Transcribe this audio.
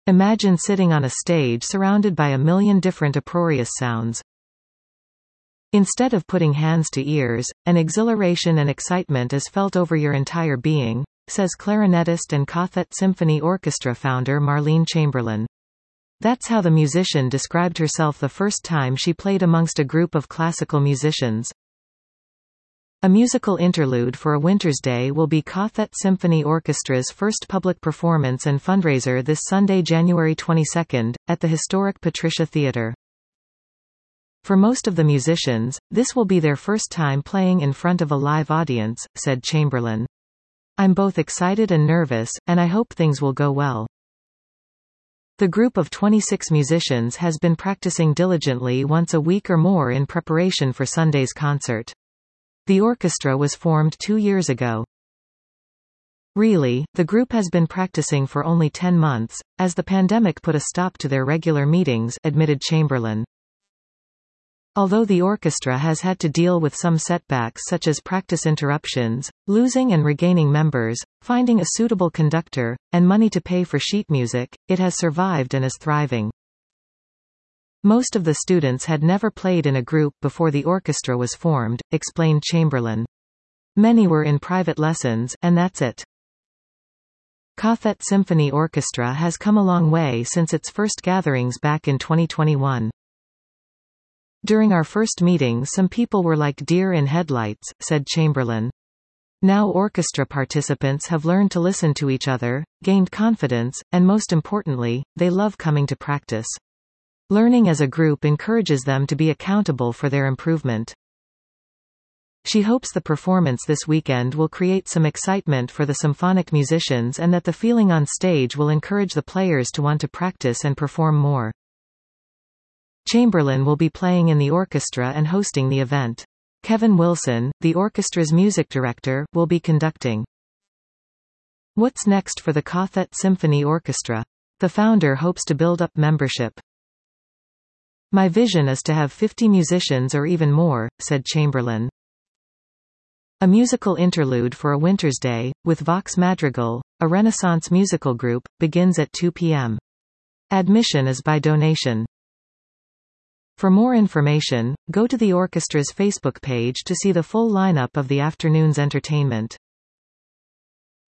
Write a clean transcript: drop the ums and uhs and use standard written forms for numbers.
Imagine sitting on a stage surrounded by a million different uproarious sounds. Instead of putting hands to ears, an exhilaration and excitement is felt over your entire being, says clarinetist and Cothet Symphony Orchestra founder Marlene Chamberlain. That's how the musician described herself the first time she played amongst a group of classical musicians. A musical interlude for a winter's day will be Cothet Symphony Orchestra's first public performance and fundraiser this Sunday, January 22, at the historic Patricia Theatre. For most of the musicians, this will be their first time playing in front of a live audience, said Chamberlain. I'm both excited and nervous, and I hope things will go well. The group of 26 musicians has been practicing diligently once a week or more in preparation for Sunday's concert. The orchestra was formed 2 years ago. Really, the group has been practicing for only 10 months, as the pandemic put a stop to their regular meetings, admitted Chamberlain. Although the orchestra has had to deal with some setbacks such as practice interruptions, losing and regaining members, finding a suitable conductor, and money to pay for sheet music, it has survived and is thriving. Most of the students had never played in a group before the orchestra was formed, explained Chamberlain. Many were in private lessons, and that's it. Cothet Symphony Orchestra has come a long way since its first gatherings back in 2021. During our first meeting some people were like deer in headlights, said Chamberlain. Now orchestra participants have learned to listen to each other, gained confidence, and most importantly, they love coming to practice. Learning as a group encourages them to be accountable for their improvement. She hopes the performance this weekend will create some excitement for the symphonic musicians and that the feeling on stage will encourage the players to want to practice and perform more. Chamberlain will be playing in the orchestra and hosting the event. Kevin Wilson, the orchestra's music director, will be conducting. What's next for the Cothet Symphony Orchestra? The founder hopes to build up membership. My vision is to have 50 musicians or even more, said Chamberlain. A musical interlude for a winter's day, with Vox Madrigal, a Renaissance musical group, begins at 2 p.m. Admission is by donation. For more information, go to the orchestra's Facebook page to see the full lineup of the afternoon's entertainment.